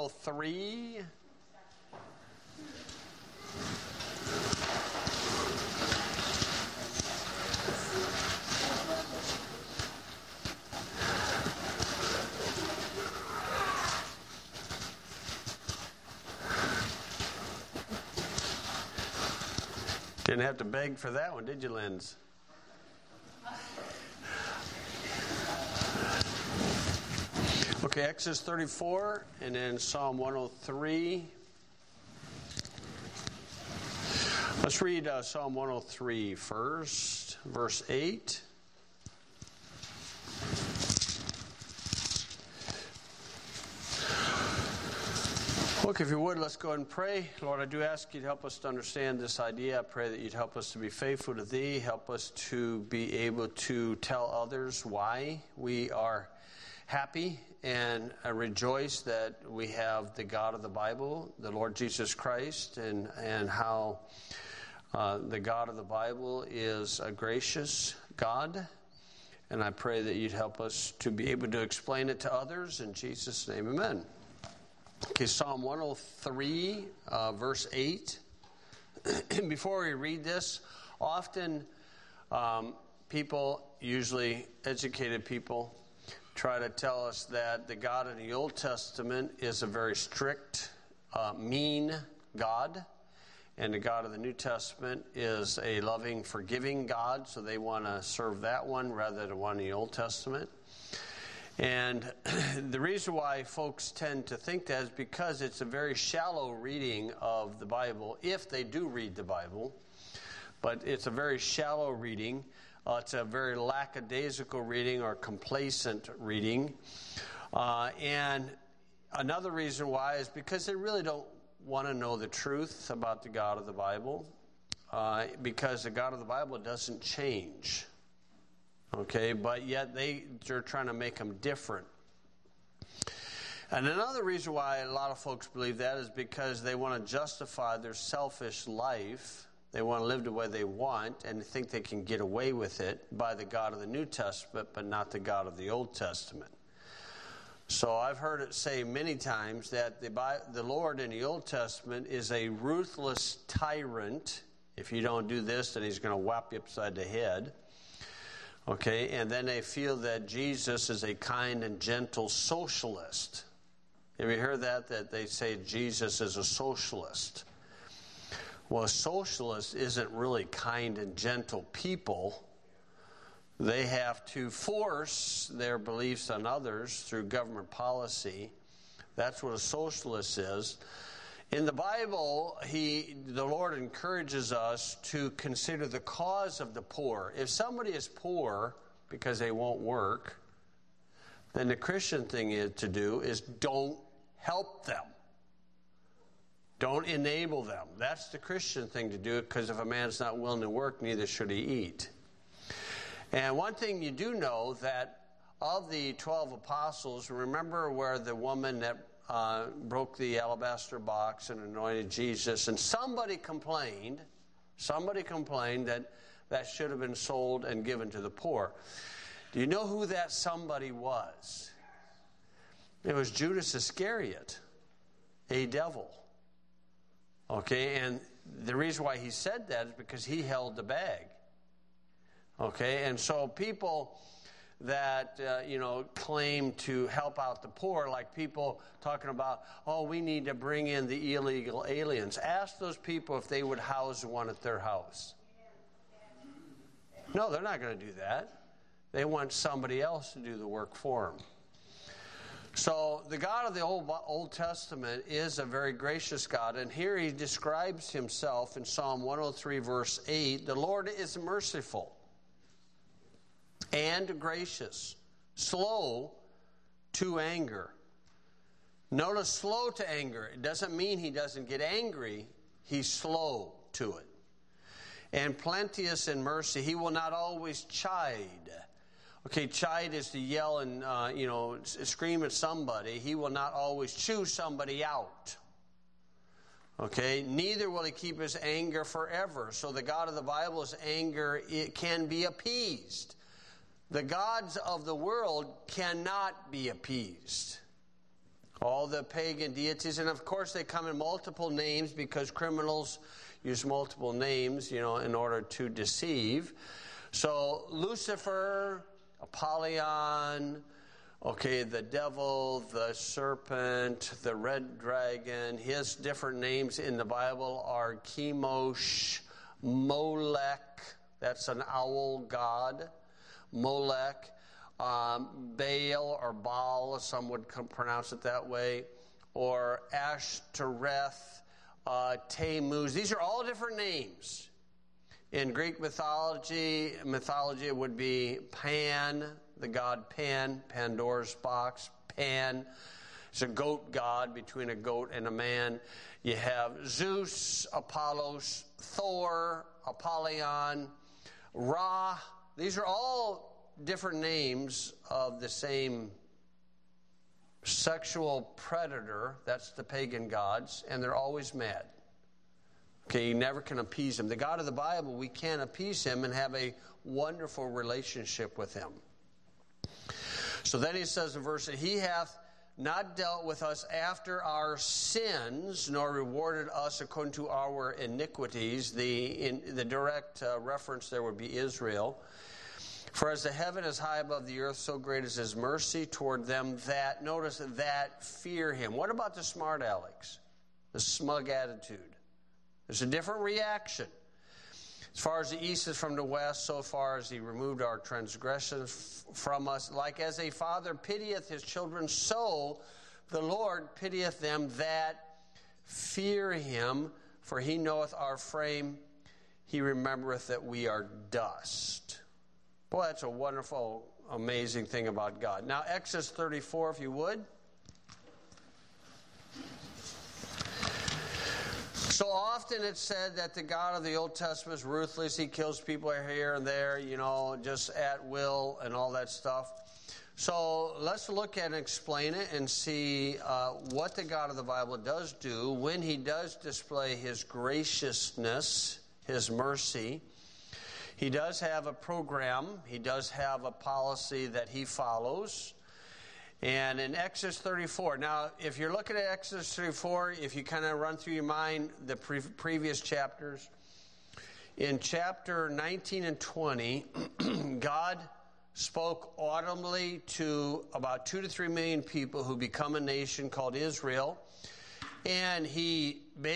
103. Didn't have to beg for that one, did you, Linz? Okay, Exodus 34 and then Psalm 103. Let's read Psalm 103 first, verse 8. Look, if you would, let's go ahead and pray. Lord, I do ask you to help us to understand this idea. I pray that you'd help us to be faithful to thee. Help us to be able to tell others why we are happy and rejoice that we have the God of the Bible, the Lord Jesus Christ, and how the God of the Bible is a gracious God. And I pray that you'd help us to be able to explain it to others. In Jesus' name, amen. Okay, Psalm 103, verse 8. Before we read this, often people, usually educated people, try to tell us that the God in the Old Testament is a very strict, mean God, and the God of the New Testament is a loving, forgiving God, so they want to serve that one rather than one in the Old Testament. And the reason why folks tend to think that is because it's a very shallow reading of the Bible, if they do read the Bible. But it's a very shallow reading. It's a very lackadaisical reading or complacent reading. And another reason why is because they really don't want to know the truth about the God of the Bible, because the God of the Bible doesn't change. Okay, but yet they're trying to make them different. And another reason why a lot of folks believe that is because they want to justify their selfish life. They want to live the way they want and think they can get away with it by the God of the New Testament, but not the God of the Old Testament. So I've heard it say many times that the Lord in the Old Testament is a ruthless tyrant. If you don't do this, then he's going to whap you upside the head. Okay, and then they feel that Jesus is a kind and gentle socialist. Have you heard that they say Jesus is a socialist? Well, a socialist isn't really kind and gentle people. They have to force their beliefs on others through government policy. That's what a socialist is. In the Bible, the Lord encourages us to consider the cause of the poor. If somebody is poor because they won't work, then the Christian thing to do is don't help them. Don't enable them. That's the Christian thing to do, because if a man's not willing to work, neither should he eat. And one thing you do know, that of the 12 apostles, remember where the woman that broke the alabaster box and anointed Jesus, and somebody complained that should have been sold and given to the poor. Do you know who that somebody was? It was Judas Iscariot, a devil. Okay, and the reason why he said that is because he held the bag. Okay, and so people that, claim to help out the poor, like people talking about, we need to bring in the illegal aliens. Ask those people if they would house one at their house. No, they're not going to do that. They want somebody else to do the work for them. So the God of the Old Testament is a very gracious God, and here he describes himself in Psalm 103, verse 8, the Lord is merciful and gracious, slow to anger. Notice slow to anger. It doesn't mean he doesn't get angry. He's slow to it. And plenteous in mercy. He will not always chide. Okay, chide is to yell and, scream at somebody. He will not always chew somebody out. Okay, neither will he keep his anger forever. So the God of the Bible's anger, it can be appeased. The gods of the world cannot be appeased. All the pagan deities, and of course they come in multiple names because criminals use multiple names, in order to deceive. So Lucifer, Apollyon, the devil, the serpent, the red dragon, his different names in the Bible are Chemosh, Molech, that's an owl god, Molech, Baal or Baal, some would pronounce it that way, or Ashtoreth, Tammuz. These are all different names. In Greek mythology it would be Pan, the god Pan, Pandora's box. Pan is a goat god, between a goat and a man. You have Zeus, Apollos, Thor, Apollyon, Ra. These are all different names of the same sexual predator. That's the pagan gods, and they're always mad. You never can appease him. The God of the Bible, we can appease him and have a wonderful relationship with him. So then he says in verse 8, he hath not dealt with us after our sins, nor rewarded us according to our iniquities. The direct reference there would be Israel. For as the heaven is high above the earth, so great is his mercy toward them that, notice, that fear him. What about the smart alecks? The smug attitude. There's a different reaction. As far as the east is from the west, so far as he removed our transgressions from us. Like as a father pitieth his children, so the Lord pitieth them that fear him. For he knoweth our frame, he remembereth that we are dust. Boy, that's a wonderful, amazing thing about God. Now, Exodus 34, if you would. So often it's said that the God of the Old Testament is ruthless. He kills people here and there, just at will and all that stuff. So let's look at and explain it and see what the God of the Bible does do when he does display his graciousness, his mercy. He does have a program. He does have a policy that he follows. And in Exodus 34, now if you're looking at Exodus 34, if you kind of run through your mind the previous chapters, in chapter 19 and 20, God spoke audibly to about 2 to 3 million people who become a nation called Israel. And he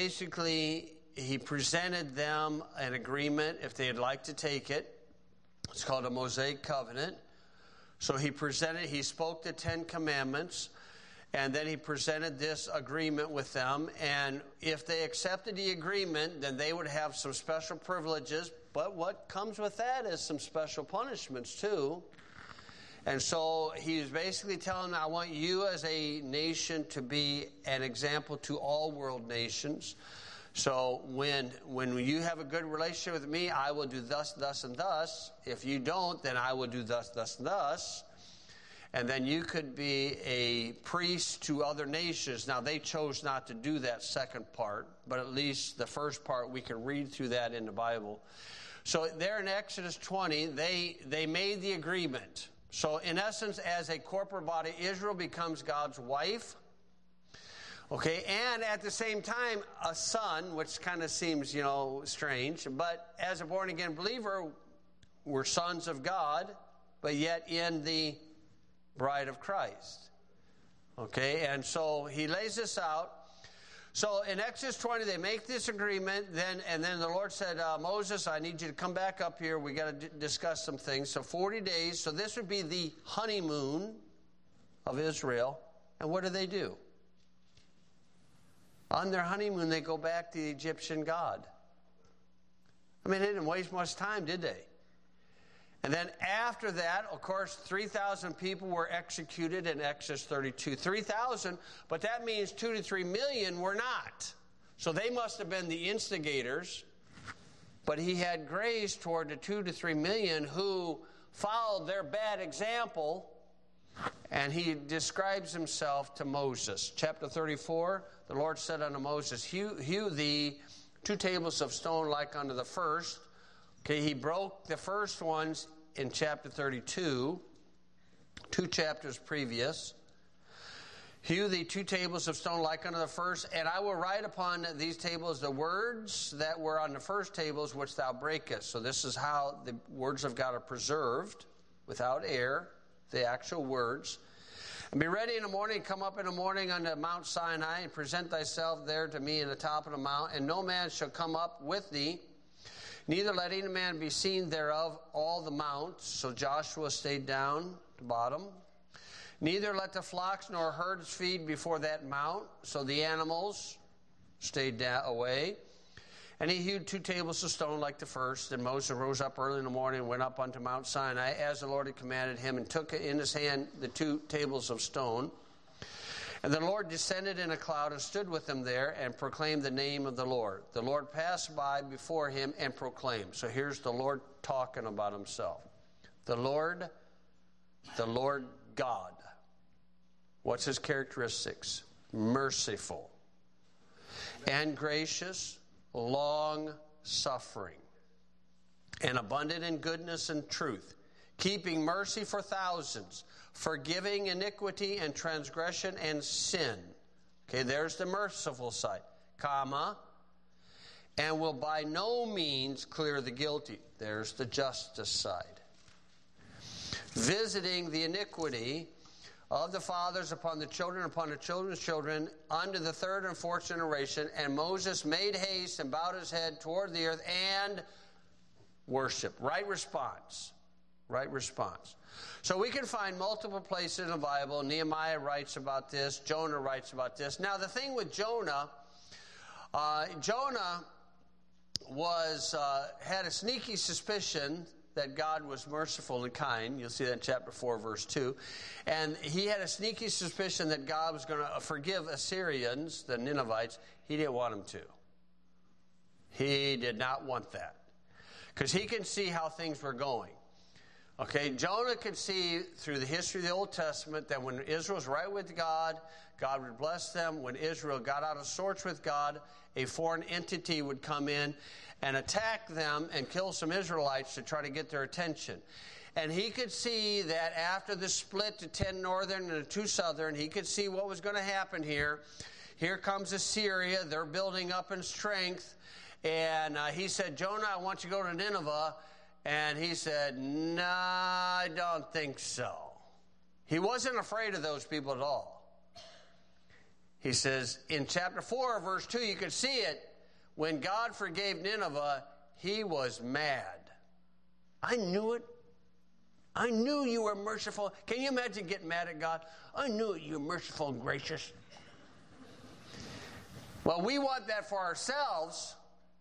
presented them an agreement if they'd like to take it. It's called a Mosaic covenant. So he spoke the 10 commandments, and then he presented this agreement with them. And if they accepted the agreement, then they would have some special privileges. But what comes with that is some special punishments too. And so he's basically telling them, I want you as a nation to be an example to all world nations. So when you have a good relationship with me, I will do thus, thus, and thus. If you don't, then I will do thus, thus, and thus. And then you could be a priest to other nations. Now, they chose not to do that second part, but at least the first part, we can read through that in the Bible. So there in Exodus 20, they made the agreement. So in essence, as a corporate body, Israel becomes God's wife. Okay, and at the same time, a son, which kind of seems, strange. But as a born-again believer, we're sons of God, but yet in the bride of Christ. Okay, and so he lays this out. So in Exodus 20, they make this agreement, and then the Lord said, Moses, I need you to come back up here. We got to discuss some things. So 40 days. So this would be the honeymoon of Israel. And what do? On their honeymoon, they go back to the Egyptian god. They didn't waste much time, did they? And then after that, of course, 3,000 people were executed in Exodus 32. 3,000, but that means 2 to 3 million were not. So they must have been the instigators. But he had grace toward the 2 to 3 million who followed their bad example. And he describes himself to Moses. Chapter 34, the Lord said unto Moses, hew thee 2 tables of stone like unto the first. Okay, he broke the first ones in chapter 32, 2 chapters previous. Hew thee 2 tables of stone like unto the first, and I will write upon these tables the words that were on the first tables which thou breakest. So this is how the words of God are preserved, without error, the actual words. And be ready in the morning, come up in the morning unto Mount Sinai, and present thyself there to me in the top of the mount, and no man shall come up with thee, neither let any man be seen thereof all the mount. So Joshua stayed down at the bottom. Neither let the flocks nor herds feed before that mount. So the animals stayed away. And he hewed 2 tables of stone like the first. And Moses rose up early in the morning and went up unto Mount Sinai, as the Lord had commanded him, and took in his hand the 2 tables of stone. And the Lord descended in a cloud and stood with him there and proclaimed the name of the Lord. The Lord passed by before him and proclaimed. So here's the Lord talking about himself. The Lord God. What's his characteristics? Merciful and gracious, long-suffering, and abundant in goodness and truth, keeping mercy for thousands, forgiving iniquity and transgression and sin. Okay, there's the merciful side, comma, and will by no means clear the guilty. There's the justice side. Visiting the iniquity of the fathers upon the children, upon the children's children, unto the 3rd and 4th generation. And Moses made haste and bowed his head toward the earth and worshiped. Right response. Right response. So we can find multiple places in the Bible. Nehemiah writes about this. Jonah writes about this. Now the thing with Jonah, Jonah had a sneaky suspicion that God was merciful and kind. You'll see that in chapter 4, verse 2. And he had a sneaky suspicion that God was going to forgive Assyrians, the Ninevites. He didn't want him to. He did not want that. Because he can see how things were going. Okay, Jonah could see through the history of the Old Testament that when Israel was right with God, God would bless them. When Israel got out of sorts with God, a foreign entity would come in and attack them and kill some Israelites to try to get their attention. And he could see that after the split to 10 northern and 2 southern, he could see what was going to happen here. Here comes Assyria. They're building up in strength. And he said, Jonah, I want you to go to Nineveh. And he said, nah, I don't think so. He wasn't afraid of those people at all. He says, in chapter 4, verse 2, you could see it. When God forgave Nineveh, he was mad. I knew it. I knew you were merciful. Can you imagine getting mad at God? I knew you were merciful and gracious. Well, we want that for ourselves,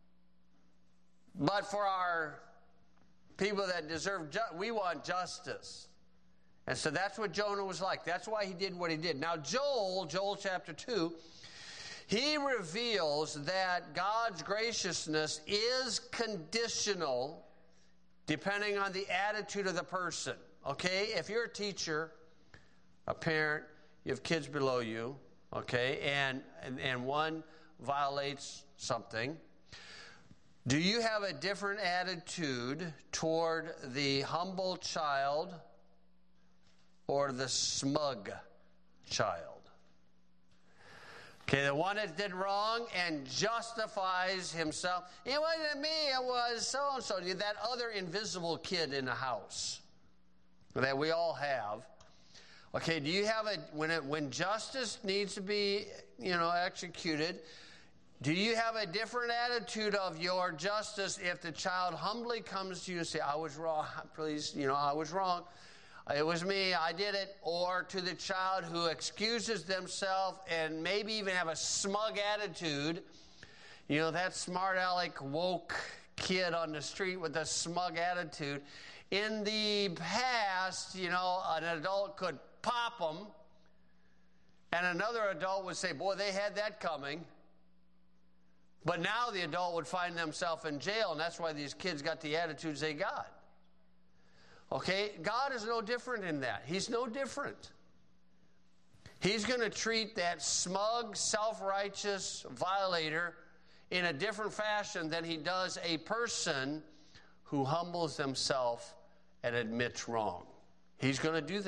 but for our people that deserve, we want justice. And so that's what Jonah was like. That's why he did what he did. Now, Joel chapter 2, he reveals that God's graciousness is conditional depending on the attitude of the person. Okay? If you're a teacher, a parent, you have kids below you, okay, and one violates something, do you have a different attitude toward the humble child or the smug child? Okay, the one that did wrong and justifies himself. It wasn't me, it was so-and-so. That other invisible kid in the house that we all have. Okay, do you have when justice needs to be, executed, do you have a different attitude of your justice if the child humbly comes to you and say, I was wrong, please, I was wrong. It was me, I did it. Or to the child who excuses themselves and maybe even have a smug attitude. That smart aleck woke kid on the street with a smug attitude. In the past, an adult could pop them. And another adult would say, boy, they had that coming. But now the adult would find themselves in jail. And that's why these kids got the attitudes they got. Okay, God is no different in that. He's no different. He's going to treat that smug, self-righteous violator in a different fashion than he does a person who humbles himself and admits wrong. He's going to do that.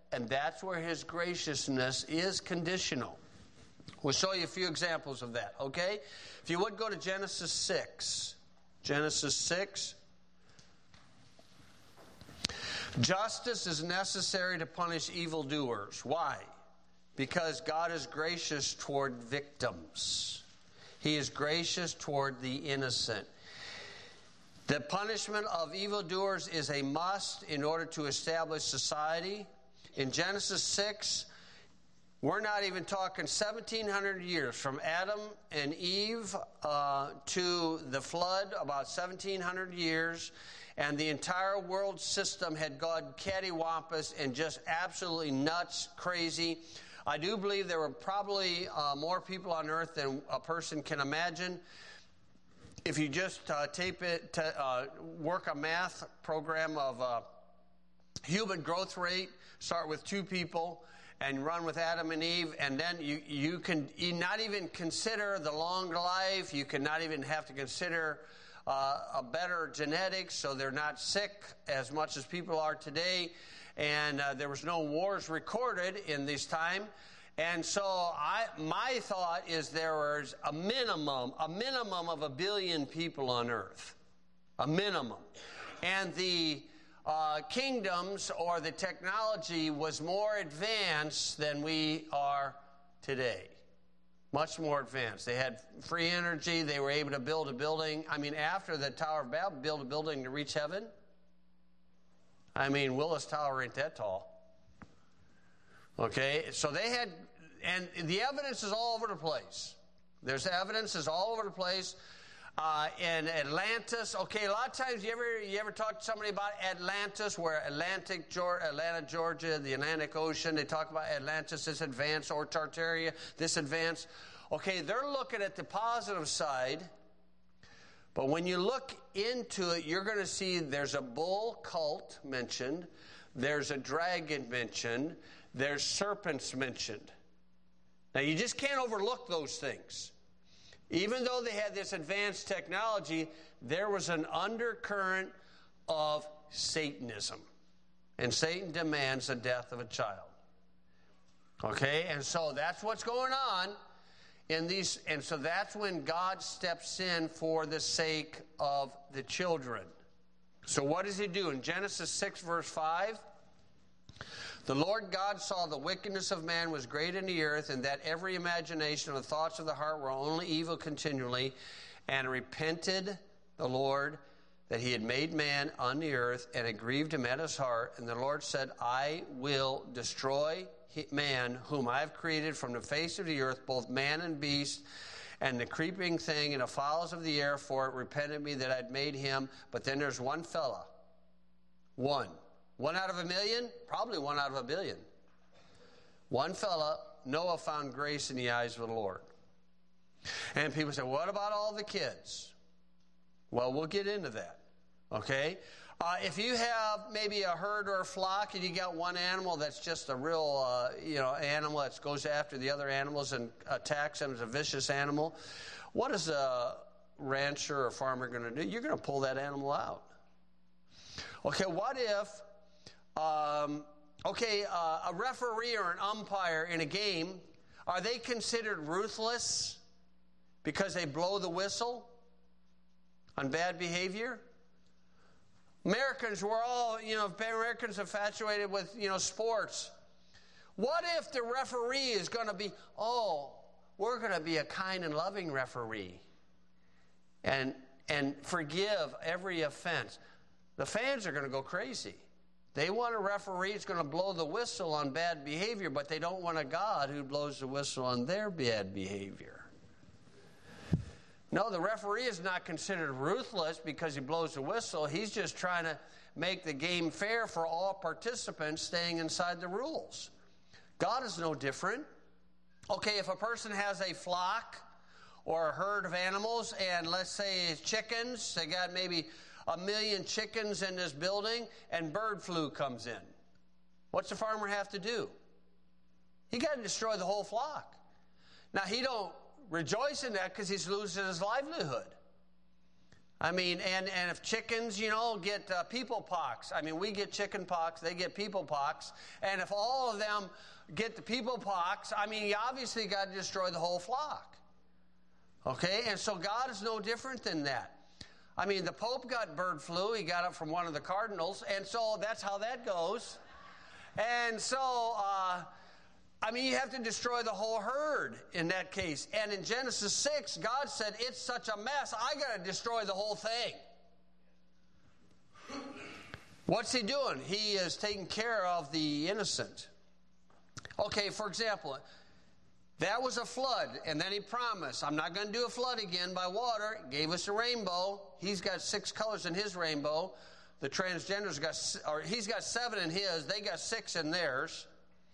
And that's where his graciousness is conditional. We'll show you a few examples of that, okay? If you would go to Genesis 6. Genesis 6. Justice is necessary to punish evildoers. Why? Because God is gracious toward victims. He is gracious toward the innocent. The punishment of evildoers is a must in order to establish society. In Genesis 6, we're not even talking 1,700 years from Adam and Eve to the flood, about 1,700 years, and the entire world system had gone cattywampus and just absolutely nuts, crazy. I do believe there were probably more people on earth than a person can imagine. If you just work a math program of human growth rate, start with 2 people, and run with Adam and Eve, and then you can not even consider the long life. You can not even have to consider a better genetics, so they're not sick as much as people are today. And there was no wars recorded in this time. And so my thought is there was a minimum of 1 billion people on earth. A minimum. And the kingdoms or the technology was more advanced than we are today. Much more advanced. They had free energy. They were able to build a building. I mean, after the Tower of Babel, build a building to reach heaven. I mean, Willis Tower ain't that tall. Okay, so they had, and the evidence is all over the place. There's evidence is all over the place. In Atlantis, okay, a lot of times you ever talk to somebody about Atlantis, where Atlanta, Georgia, the Atlantic Ocean, they talk about Atlantis, this advanced, or Tartaria, this advanced. Okay, they're looking at the positive side, but when you look into it, you're going to see there's a bull cult mentioned, there's a dragon mentioned, there's serpents mentioned. Now, you just can't overlook those things. Even though they had this advanced technology, there was an undercurrent of Satanism. And Satan demands the death of a child. Okay, and so that's what's going on in these, and so that's when God steps in for the sake of the children. So what does he do? In Genesis 6, verse 5, the Lord God saw the wickedness of man was great in the earth, and that every imagination of the thoughts of the heart were only evil continually, and repented the Lord that he had made man on the earth, and it grieved him at his heart. And the Lord said, I will destroy man whom I have created from the face of the earth, both man and beast, and the creeping thing and the fowls of the air, for it repented me that I'd made him. But then there's one fella. One out of 1 million? Probably 1 out of 1 billion. One fella, Noah, found grace in the eyes of the Lord. And people say, what about all the kids? Well, we'll get into that. Okay? If you have maybe a herd or a flock and you got one animal that's just a real, animal that goes after the other animals and attacks them as a vicious animal, what is a rancher or farmer going to do? You're going to pull that animal out. Okay, what if a referee or an umpire in a game, are they considered ruthless because they blow the whistle on bad behavior? Americans, we're all, Americans infatuated with, sports. What if the referee is going to be, we're going to be a kind and loving referee and forgive every offense? The fans are going to go crazy. They want a referee that's going to blow the whistle on bad behavior, but they don't want a God who blows the whistle on their bad behavior. No, the referee is not considered ruthless because he blows the whistle. He's just trying to make the game fair for all participants, staying inside the rules. God is no different. Okay, if a person has a flock or a herd of animals, and let's say it's chickens, they got maybe 1 million chickens in this building, and bird flu comes in. What's the farmer have to do? He got to destroy the whole flock. Now, he don't rejoice in that because he's losing his livelihood. I mean, and if chickens, get people pox. I mean, we get chicken pox, they get people pox. And if all of them get the people pox, I mean, you obviously got to destroy the whole flock. Okay? And so God is no different than that. I mean, the Pope got bird flu. He got it from one of the cardinals. And so that's how that goes. And so, you have to destroy the whole herd in that case. And in Genesis 6, God said, it's such a mess, I got to destroy the whole thing. What's he doing? He is taking care of the innocent. Okay, for example, that was a flood, and then he promised, I'm not going to do a flood again by water. He gave us a rainbow. He's got 6 colors in his rainbow. The transgenders he's got 7 in his. They got 6 in theirs.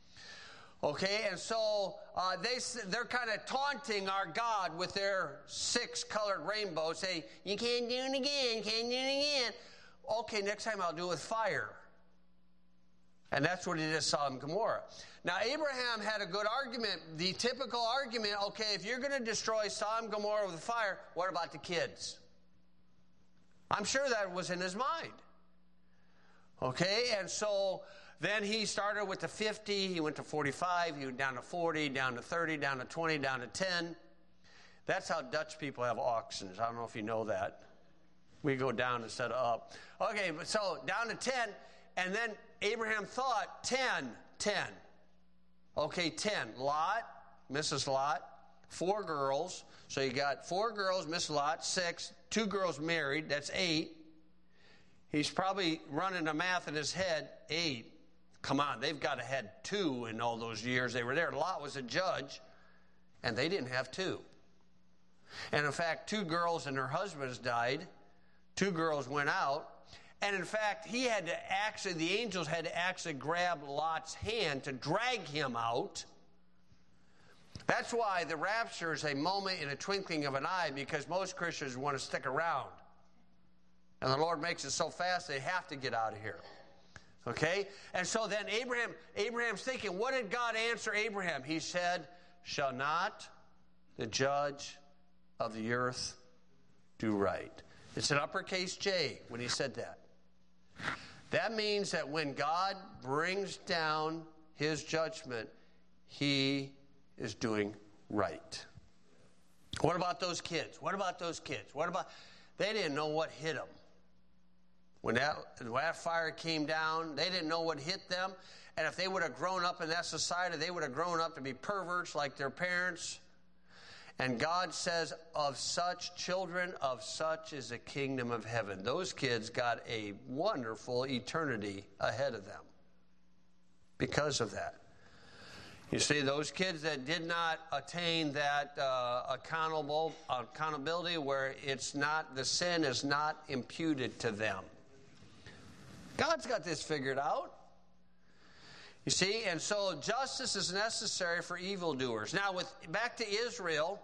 Okay, and so they're kind of taunting our God with their 6 colored rainbow. Say, you can't do it again, can't do it again. Okay, next time I'll do it with fire. And that's what he did to Sodom and Gomorrah. Now, Abraham had a good argument. The typical argument, okay, if you're going to destroy Sodom and Gomorrah with fire, what about the kids? I'm sure that was in his mind. Okay, and so then he started with the 50, he went to 45, he went down to 40, down to 30, down to 20, down to 10. That's how Dutch people have auctions. I don't know if you know that. We go down instead of up. Okay, so down to 10, and then Abraham thought 10. Okay, 10. Lot, Mrs. Lot, 4 girls. So you got 4 girls, Mrs. Lot, 6, 2 girls married, that's 8. He's probably running the math in his head, 8. Come on, they've got to have had 2 in all those years they were there. Lot was a judge, and they didn't have 2. And in fact, 2 girls and their husbands died. 2 girls went out. And in fact, the angels had to actually grab Lot's hand to drag him out. That's why the rapture is a moment in a twinkling of an eye, because most Christians want to stick around. And the Lord makes it so fast they have to get out of here. Okay? And so then Abraham's thinking, what did God answer Abraham? He said, shall not the judge of the earth do right? It's an uppercase J when he said that. That means that when God brings down his judgment, he is doing right. What about those kids? They didn't know what hit them. When that fire came down, they didn't know what hit them. And if they would have grown up in that society, they would have grown up to be perverts like their parents. And God says, of such children, of such is the kingdom of heaven. Those kids got a wonderful eternity ahead of them because of that. You see, those kids that did not attain that accountability where the sin is not imputed to them. God's got this figured out. You see, and so justice is necessary for evildoers. Now, back to Israel,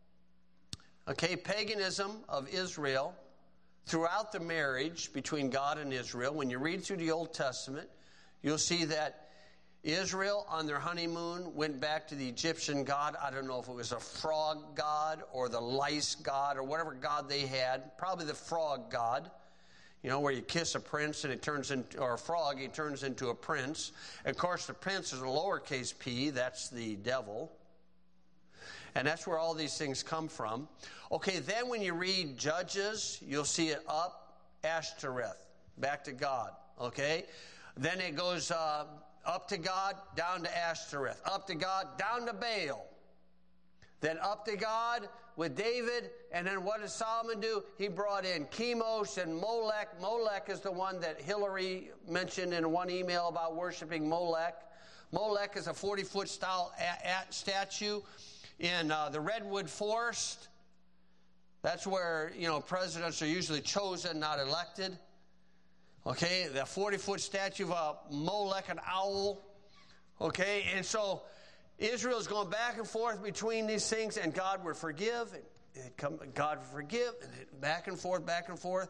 okay, paganism of Israel, throughout the marriage between God and Israel, when you read through the Old Testament, you'll see that Israel, on their honeymoon, went back to the Egyptian god. I don't know if it was a frog god or the lice god or whatever god they had, probably the frog god. You know, where you kiss a prince and or a frog, he turns into a prince. And of course, the prince is a lowercase p, that's the devil. And that's where all these things come from. Okay, then when you read Judges, you'll see it up Ashtoreth, back to God. Okay? Then it goes up to God, down to Ashtoreth. Up to God, down to Baal. Then up to God with David, and then what did Solomon do? He brought in Chemosh and Molech. Molech is the one that Hillary mentioned in one email about worshiping Molech. Molech is a 40-foot style statue in the redwood forest. That's where, presidents are usually chosen, not elected. Okay, the 40-foot statue of Molech, an owl. Okay, and so Israel's going back and forth between these things, and God would forgive, God would forgive, and back and forth, back and forth.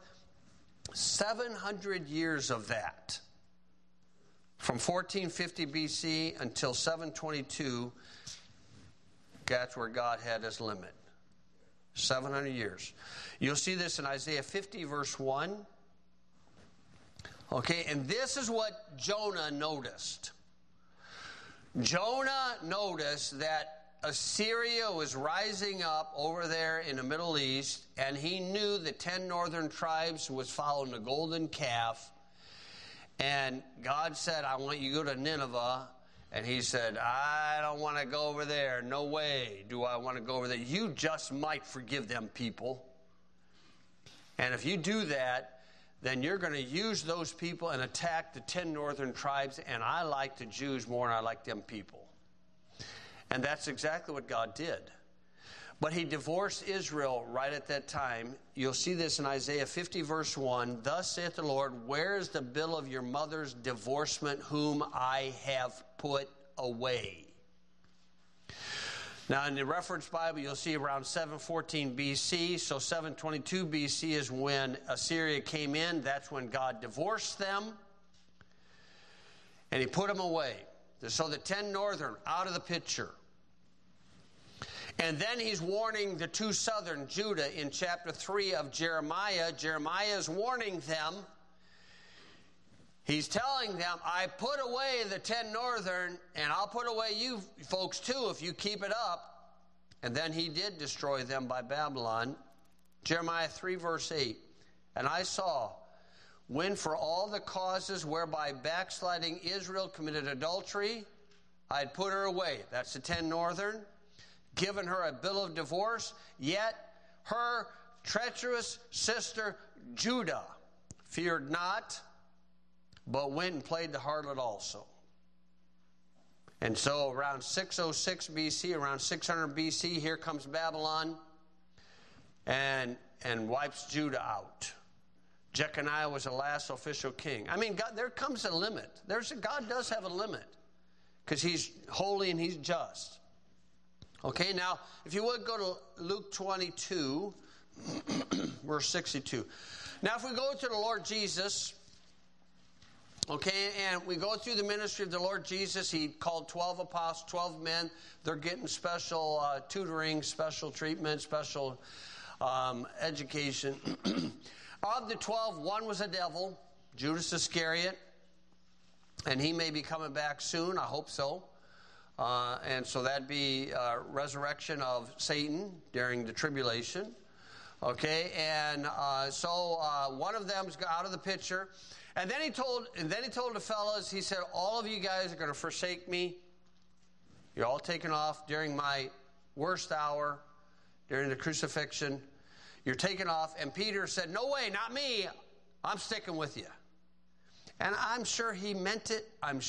700 years of that. From 1450 BC until 722, that's where God had his limit. 700 years. You'll see this in Isaiah 50, verse 1. Okay, and this is what Jonah noticed. Jonah noticed that Assyria was rising up over there in the Middle East, and he knew the 10 northern tribes was following the golden calf. And God said, I want you to go to Nineveh. And he said, I don't want to go over there. No way do I want to go over there. You just might forgive them people. And if you do that, then you're going to use those people and attack the 10 northern tribes. And I like the Jews more than I like them people. And that's exactly what God did. But he divorced Israel right at that time. You'll see this in Isaiah 50, verse 1. Thus saith the Lord, where is the bill of your mother's divorcement, whom I have put away? Now, in the reference Bible, you'll see around 714 B.C. So 722 B.C. is when Assyria came in. That's when God divorced them. And he put them away. So the 10 northern, out of the picture. And then he's warning the 2 southern, Judah, in chapter 3 of Jeremiah. Jeremiah is warning them. He's telling them, I put away the 10 northern, and I'll put away you folks too if you keep it up. And then he did destroy them by Babylon. Jeremiah 3, verse 8. And I saw, when for all the causes whereby backsliding Israel committed adultery, I had put her away. That's the 10 northern. Given her a bill of divorce, yet her treacherous sister Judah feared not, but went and played the harlot also. And so around 606 BC, around 600 BC, here comes Babylon and wipes Judah out. Jeconiah was the last official king. I mean, God, there comes a limit. God does have a limit because he's holy and he's just. Okay, now, if you would go to Luke 22, verse 62. Now, if we go to the Lord Jesus, okay, and we go through the ministry of the Lord Jesus, he called 12 apostles, 12 men. They're getting special tutoring, special treatment, special education. Of the 12, one was a devil, Judas Iscariot, and he may be coming back soon. I hope so. And so that'd be resurrection of Satan during the tribulation. Okay, and so one of them's out of the picture. And then he told the fellows, he said, all of you guys are going to forsake me. You're all taken off during my worst hour, during the crucifixion. You're taken off. And Peter said, no way, not me. I'm sticking with you. And I'm sure he meant it.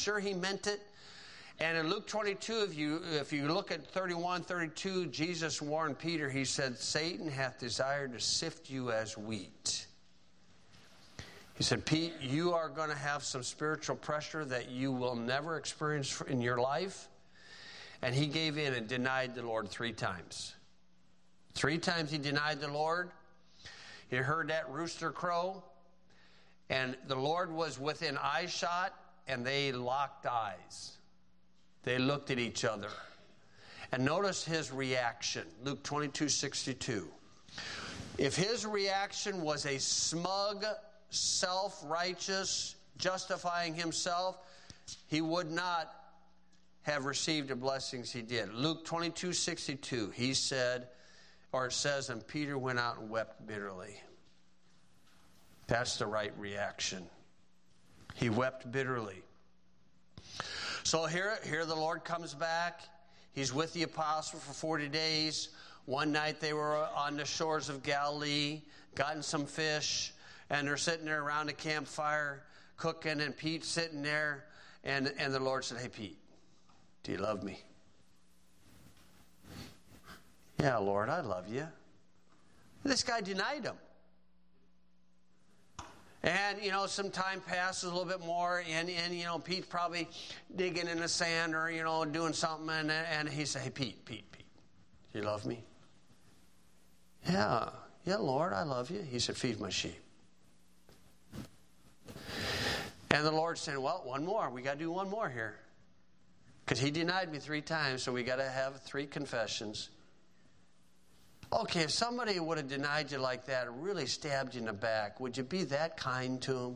And in Luke 22, if you look at 31, 32, Jesus warned Peter. He said, Satan hath desired to sift you as wheat. He said, Pete, you are going to have some spiritual pressure that you will never experience in your life. And he gave in and denied the Lord 3 times. 3 times he denied the Lord. He heard that rooster crow. And the Lord was within eyeshot, and they locked eyes. They looked at each other. And notice his reaction. Luke 22:62. If his reaction was a smug, self-righteous, justifying himself, he would not have received the blessings he did. Luke 22:62, he said, or it says, and Peter went out and wept bitterly. That's the right reaction. He wept bitterly. So here the Lord comes back. He's with the apostle for 40 days. One night they were on the shores of Galilee, gotten some fish, and they're sitting there around a campfire cooking, and Pete's sitting there, and the Lord said, hey, Pete, do you love me? Yeah, Lord, I love you. This guy denied him. And, some time passes a little bit more, and Pete's probably digging in the sand or, doing something, and he said, hey, Pete, do you love me? Yeah, Lord, I love you. He said, feed my sheep. And the Lord said, well, one more. We got to do one more here. Because he denied me 3 times, so we got to have 3 confessions. Okay, if somebody would have denied you like that or really stabbed you in the back, would you be that kind to him?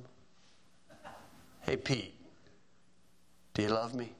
Hey, Pete, do you love me?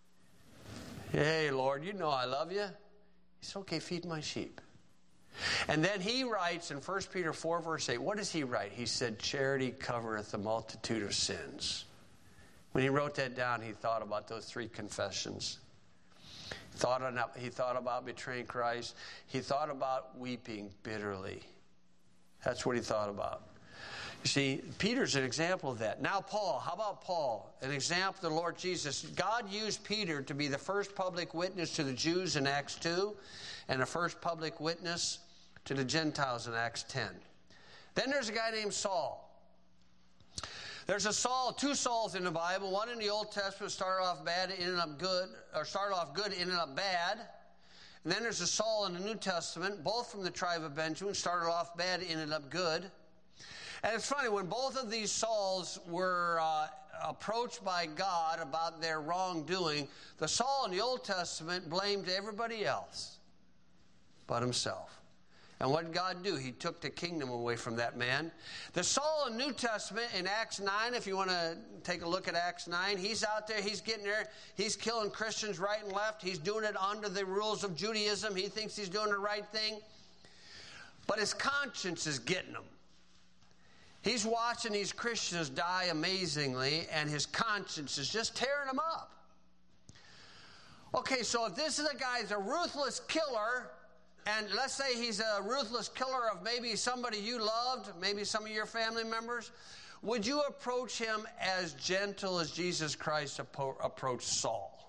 Hey, Lord, you know I love you. It's okay, feed my sheep. And then he writes in 1 Peter 4, verse 8, what does he write? He said, charity covereth a multitude of sins. When he wrote that down, he thought about those 3 confessions. He thought about betraying Christ. He thought about weeping bitterly. That's what he thought about. You see, Peter's an example of that. Now Paul, how about Paul? An example of the Lord Jesus. God used Peter to be the first public witness to the Jews in Acts 2 and the first public witness to the Gentiles in Acts 10. Then there's a guy named Saul. There's a Saul, 2 Sauls in the Bible. One in the Old Testament started off bad, ended up good, or started off good, ended up bad. And then there's a Saul in the New Testament, both from the tribe of Benjamin, started off bad, ended up good. And it's funny, when both of these Sauls were approached by God about their wrongdoing, the Saul in the Old Testament blamed everybody else but himself. And what did God do? He took the kingdom away from that man. The Saul in the New Testament, in Acts 9, if you want to take a look at Acts 9, he's out there, he's getting there, he's killing Christians right and left. He's doing it under the rules of Judaism. He thinks he's doing the right thing. But his conscience is getting him. He's watching these Christians die amazingly, and his conscience is just tearing him up. Okay, so if this is a guy who's a ruthless killer, and let's say he's a ruthless killer of maybe somebody you loved, maybe some of your family members, would you approach him as gentle as Jesus Christ approached Saul?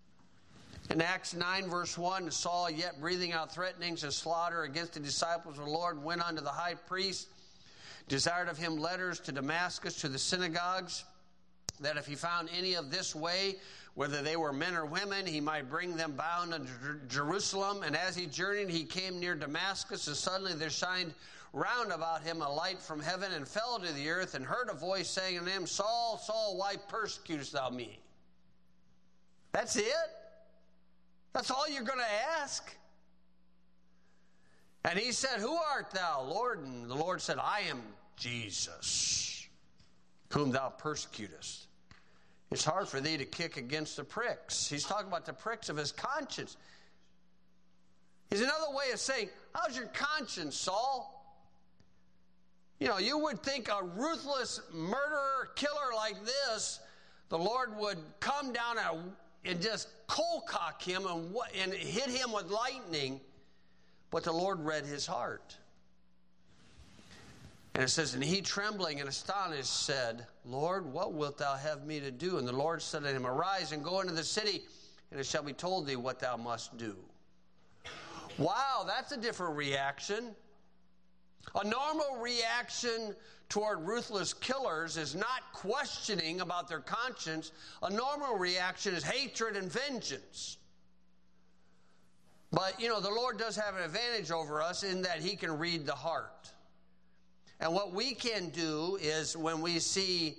In Acts 9, verse 1, Saul, yet breathing out threatenings and slaughter against the disciples of the Lord, went unto the high priest, desired of him letters to Damascus, to the synagogues, that if he found any of this way, whether they were men or women, he might bring them bound unto Jerusalem. And as he journeyed, he came near Damascus, and suddenly there shined round about him a light from heaven, and fell to the earth, and heard a voice saying unto him, Saul, Saul, why persecutest thou me? That's it? That's all you're going to ask? And he said, who art thou, Lord? And the Lord said, I am Jesus, whom thou persecutest. It's hard for thee to kick against the pricks. He's talking about the pricks of his conscience. He's another way of saying, how's your conscience, Saul? You know, you would think a ruthless murderer, killer like this, the Lord would come down and just cold cock him and hit him with lightning. But the Lord read his heart. And it says, and he, trembling and astonished, said, Lord, what wilt thou have me to do? And the Lord said unto him, arise and go into the city, and it shall be told thee what thou must do. Wow, that's a different reaction. A normal reaction toward ruthless killers is not questioning about their conscience. A normal reaction is hatred and vengeance. But, you know, the Lord does have an advantage over us in that he can read the heart. And what we can do is when we see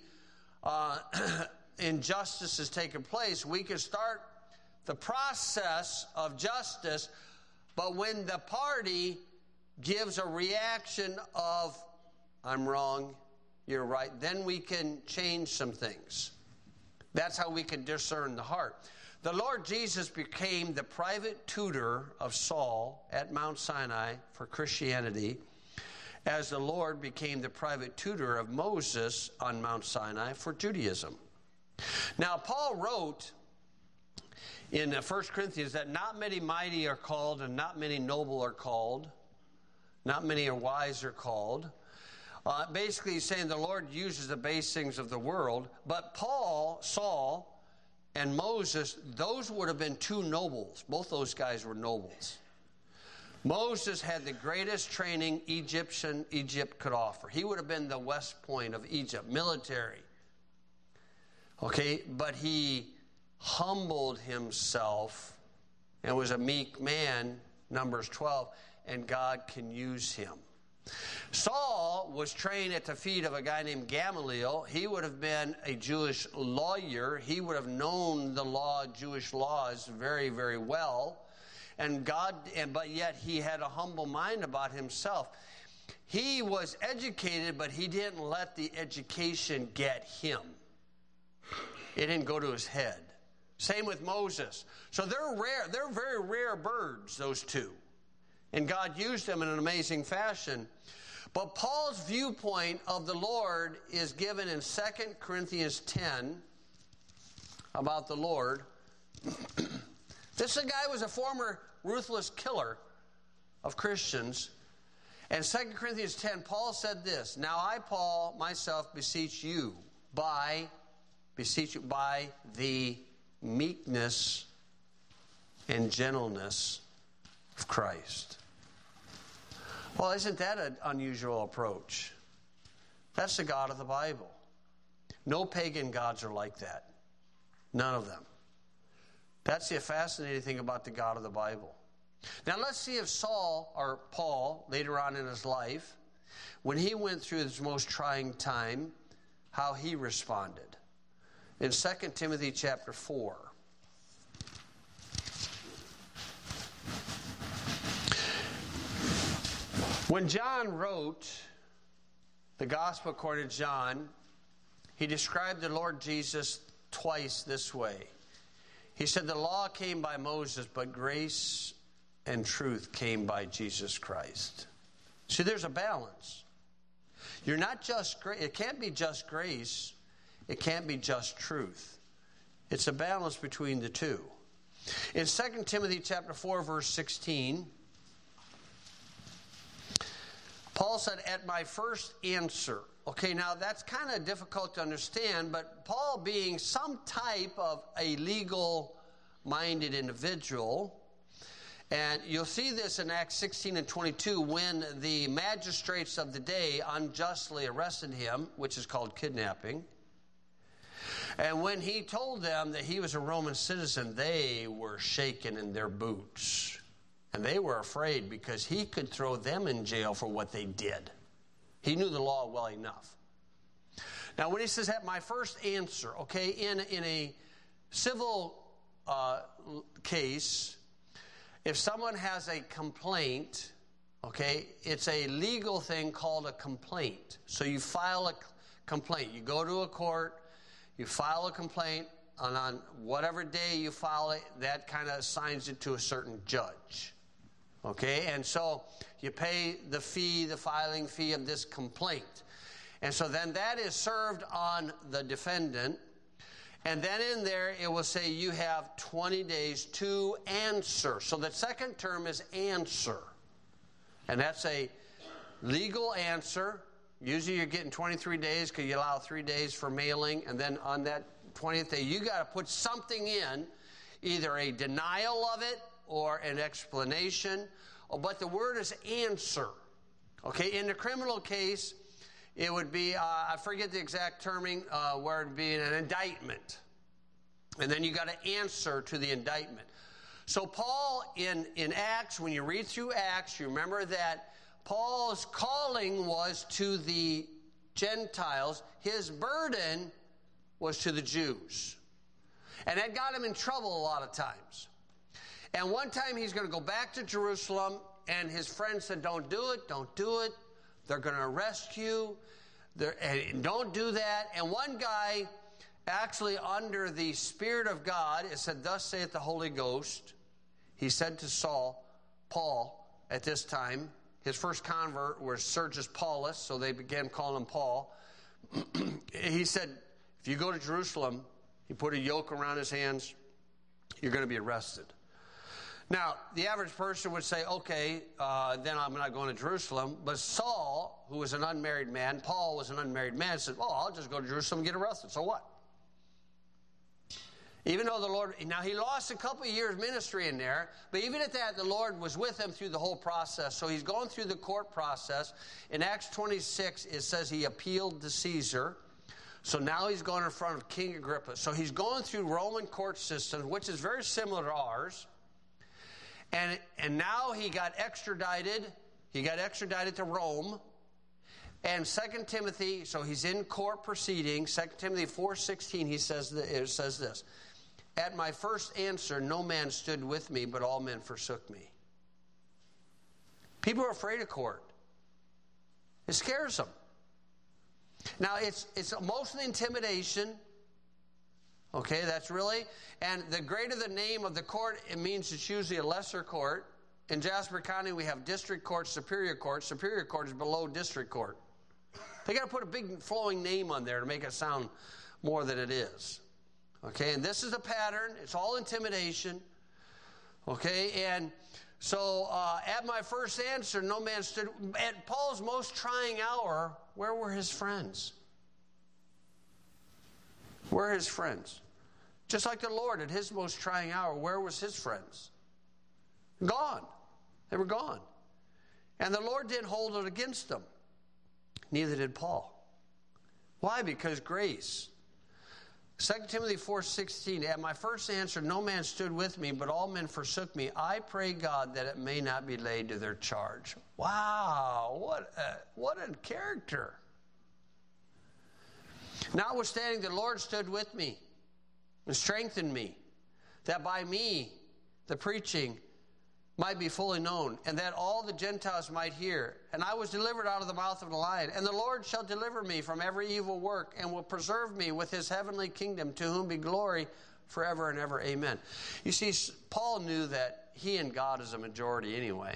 injustices taking place, we can start the process of justice, but when the party gives a reaction of, I'm wrong, you're right, then we can change some things. That's how we can discern the heart. The Lord Jesus became the private tutor of Saul at Mount Sinai for Christianity, as the Lord became the private tutor of Moses on Mount Sinai for Judaism. Now, Paul wrote in 1 Corinthians that not many mighty are called, and not many noble are called, not many are wise are called. Basically, he's saying the Lord uses the base things of the world, but Paul, Saul, and Moses, those would have been 2 nobles. Both those guys were nobles. Moses had the greatest training Egypt could offer. He would have been the West Point of Egypt, military. Okay, but he humbled himself and was a meek man, Numbers 12, and God can use him. Saul was trained at the feet of a guy named Gamaliel. He would have been a Jewish lawyer. He would have known the law, Jewish laws very, very well. but yet he had a humble mind about himself. He was educated, but he didn't let the education get him. It didn't go to his head. Same with Moses. So they're rare. They're very rare birds, those two. And God used them in an amazing fashion. But Paul's viewpoint of the Lord is given in 2 Corinthians 10 about the Lord. This guy was a former ruthless killer of Christians. And 2 Corinthians 10, Paul said this, "Now I, Paul, myself beseech you by the meekness and gentleness of Christ." Well, isn't that an unusual approach? That's the God of the Bible. No pagan gods are like that. None of them. That's the fascinating thing about the God of the Bible. Now let's see if Saul, or Paul, later on in his life, when he went through his most trying time, how he responded. In 2 Timothy chapter 4. When John wrote the Gospel according to John, he described the Lord Jesus twice this way. He said, "The law came by Moses, but grace and truth came by Jesus Christ." See, there's a balance. You're not just it can't be just grace. It can't be just truth. It's a balance between the two. In 2 Timothy chapter 4, verse 16, Paul said, "At my first answer." Okay, now that's kind of difficult to understand, but Paul, being some type of a legal-minded individual, and you'll see this in Acts 16 and 22, when the magistrates of the day unjustly arrested him, which is called kidnapping. And when he told them that he was a Roman citizen, they were shaken in their boots. And they were afraid because he could throw them in jail for what they did. He knew the law well enough. Now, when he says, "At my first answer," okay, in a civil case, if someone has a complaint, okay, it's a legal thing called a complaint. So you file a complaint. You go to a court, you file a complaint, and on whatever day you file it, that kind of assigns it to a certain judge. Okay, and so you pay the fee, the filing fee of this complaint. And so then that is served on the defendant. And then in there, it will say you have 20 days to answer. So the second term is answer. And that's a legal answer. Usually you're getting 23 days because you allow 3 days for mailing. And then on that 20th day, you got to put something in, either a denial of it or an explanation. But the word is answer. Okay, in the criminal case, it would be, I forget the exact terming, where it would be an indictment. And then you got to answer to the indictment. So Paul, in Acts, when you read through Acts, you remember that Paul's calling was to the Gentiles. His burden was to the Jews. And that got him in trouble a lot of times. And one time he's going to go back to Jerusalem, and his friend said, "Don't do it, don't do it. They're going to arrest you. And don't do that." And one guy, actually under the Spirit of God, it said, "Thus saith the Holy Ghost," he said to Paul, at this time, his first convert was Sergius Paulus, so they began calling him Paul. He said, "If you go to Jerusalem," he put a yoke around his hands, "you're going to be arrested." Now, the average person would say, "Okay, then I'm not going to Jerusalem." But Saul, who was an unmarried man, Paul was an unmarried man, said, "Oh, I'll just go to Jerusalem and get arrested. So what?" Even though the Lord, now he lost a couple of years ministry in there, but even at that, the Lord was with him through the whole process. So he's going through the court process. In Acts 26, it says he appealed to Caesar. So now he's going in front of King Agrippa. So he's going through Roman court systems, which is very similar to ours. And now he got extradited. He got extradited to Rome. And 2 Timothy, so he's in court proceedings. 2 Timothy 4:16, it says this. At my first answer, no man stood with me, but all men forsook me. People are afraid of court. It scares them. Now, it's mostly intimidation. Okay, that's really. And the greater the name of the court, it means it's usually a lesser court. In Jasper County, we have district court, superior court. Superior court is below district court. They got to put a big flowing name on there to make it sound more than it is. Okay, and this is a pattern. It's all intimidation. Okay, and so at my first answer, no man stood. At Paul's most trying hour, where were his friends? Where are his friends? Just like the Lord at his most trying hour, where was his friends? Gone. They were gone. And the Lord didn't hold it against them. Neither did Paul. Why? Because grace. 2 Timothy 4:16, at my first answer, no man stood with me, but all men forsook me. I pray God that it may not be laid to their charge. Wow, what a character. Notwithstanding, the Lord stood with me and strengthened me, that by me the preaching might be fully known, and that all the Gentiles might hear. And I was delivered out of the mouth of the lion. And the Lord shall deliver me from every evil work, and will preserve me with his heavenly kingdom, to whom be glory forever and ever. Amen. You see, Paul knew that he and God is a majority anyway.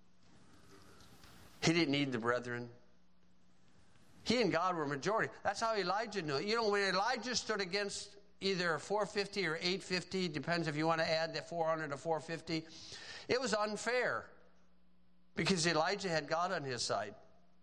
He didn't need the brethren. He and God were a majority. That's how Elijah knew it. You know, when Elijah stood against either 450 or 850, depends if you want to add the 400 to 450, it was unfair because Elijah had God on his side.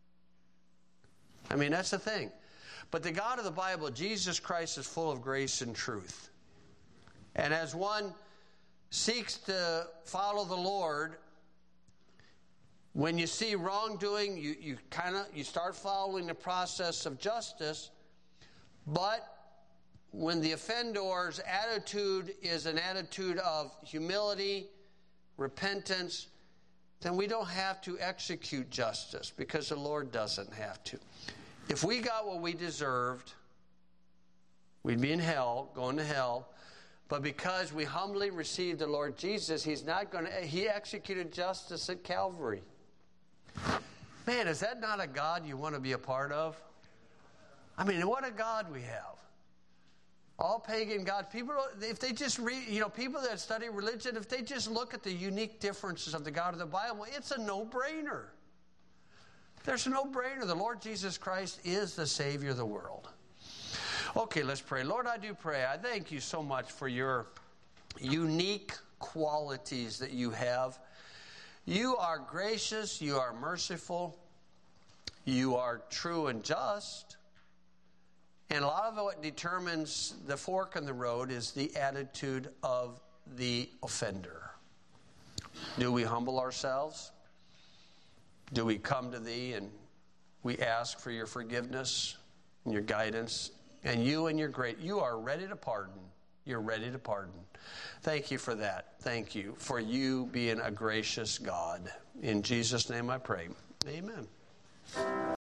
I mean, that's the thing. But the God of the Bible, Jesus Christ, is full of grace and truth. And as one seeks to follow the Lord, when you see wrongdoing, you start following the process of justice. But when the offender's attitude is an attitude of humility, repentance, then we don't have to execute justice because the Lord doesn't have to. If we got what we deserved, we'd be in hell, going to hell. But because we humbly received the Lord Jesus, he executed justice at Calvary. Man, is that not a God you want to be a part of? I mean, what a God we have. All pagan gods. People, if they just read, people that study religion, if they just look at the unique differences of the God of the Bible, it's a no-brainer. There's a no-brainer. The Lord Jesus Christ is the Savior of the world. Okay, let's pray. Lord, I do pray. I thank you so much for your unique qualities that you have. You are gracious. You are merciful. You are true and just. And a lot of what determines the fork in the road is the attitude of the offender. Do we humble ourselves? Do we come to thee and we ask for your forgiveness and your guidance? And you are ready to pardon. You're ready to pardon. Thank you for that. Thank you for you being a gracious God. In Jesus' name I pray. Amen.